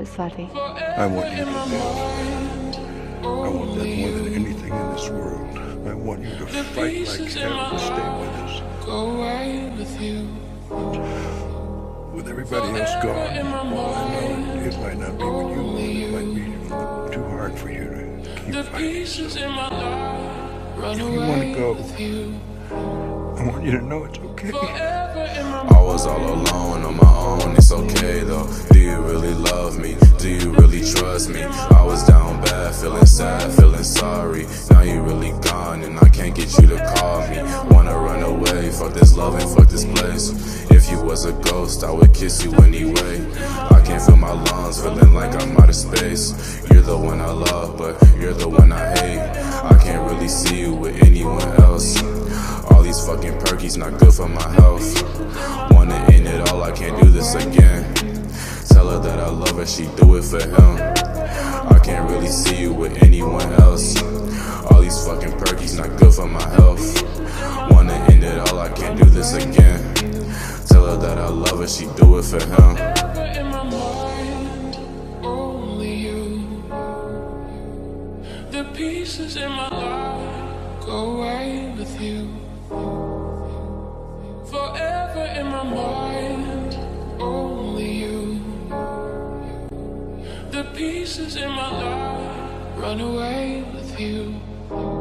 वापस वाले। I want you to live. I want that more than anything in this world. I want you to fight like hell to stay with us. Go away with you. With everybody else gone, well, I know it might not be with you. It might be too hard for you to keep fighting. So if you want to go, I want you to know it's okay. I was all alone on my own, it's okay though. Do you really love me? Do you really trust me? I was down bad, feeling sad, feeling sorry. Now you really gone and I can't get you to call me. Wanna run away, fuck this love and fuck this place. If you was a ghost, I would kiss you anyway. I can't feel my lungs, feeling like I'm out of space. You're the one I love, but you're the one I hate. I can't really see you with anyone else. All these fucking perkies not good for my health. Wanna end it all, I can't do this again. Tell her that I love her, she do it for him. I can't really see you with anyone else. All these fucking perkies not good for my health. Wanna end it all, I can't do this again. Tell her that I love her, she do it for him. In my mind, only you. The pieces in my life go away with you. Forever in my mind, only you. The pieces in my life run away with you.